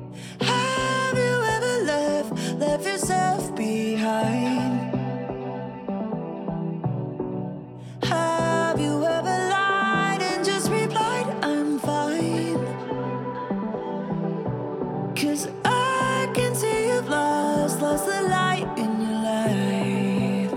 Have you ever left yourself behind? Have you ever lied and just replied, I'm fine? 'Cause I can see you've lost the light in your life.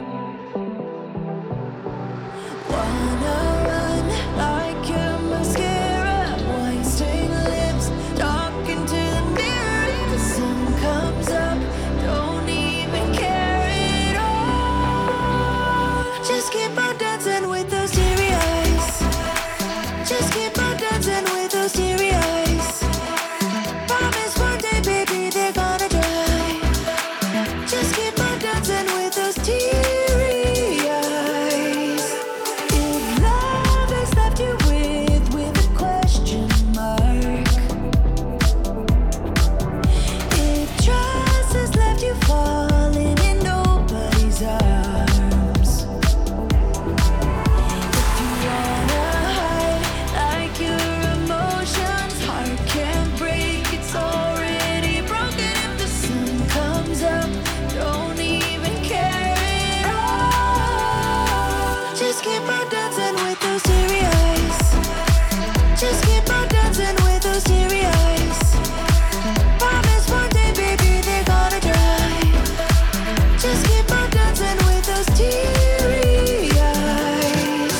Wanna run like your mascara, wasting lips, talking to the mirror. If the sun comes up, don't even care at all. Just keep on dancing with those teary eyes. Just keep on dancing with those teary eyes. Promise one day, baby, they're gonna dry. Just keep on dancing with those teary eyes. If love has left you with a question mark, if trust has left you falling in nobody's arms, if you wanna hide like your emotions, heart can't break, it's already broken. If the sun comes up, don't even care at all. Just keep on dancing with those teary eyes. Just keep on dancing with those teary eyes. Promise one day, baby, they're gonna dry. Just keep on dancing with those teary eyes.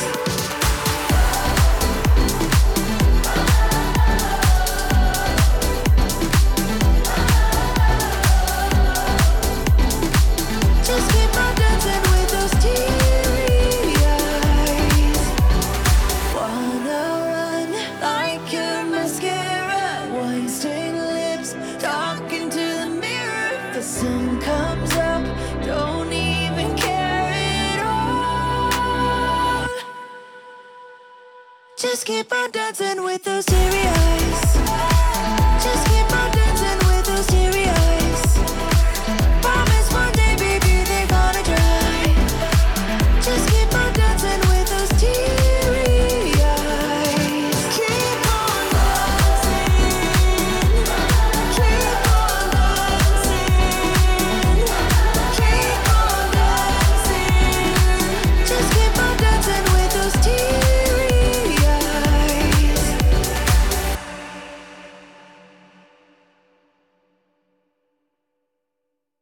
Just keep on dancing with those teary eyes. Wanna run like your mascara, wasting lips, talking to the mirror. If the sun comes up, don't even care at all. Just keep on dancing with those teary eyes.